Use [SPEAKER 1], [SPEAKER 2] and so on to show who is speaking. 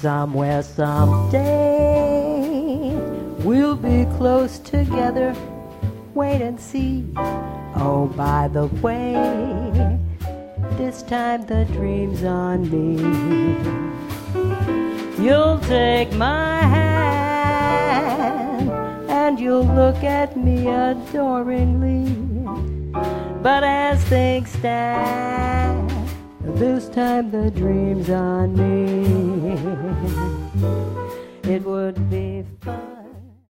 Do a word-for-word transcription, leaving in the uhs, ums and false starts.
[SPEAKER 1] somewhere someday we'll be close together. Wait and see. Oh, by the way, this time the dream's on me. You'll take my hand and you'll look at me adoringly. But as things stand, this time the dream's on me. It would be fun.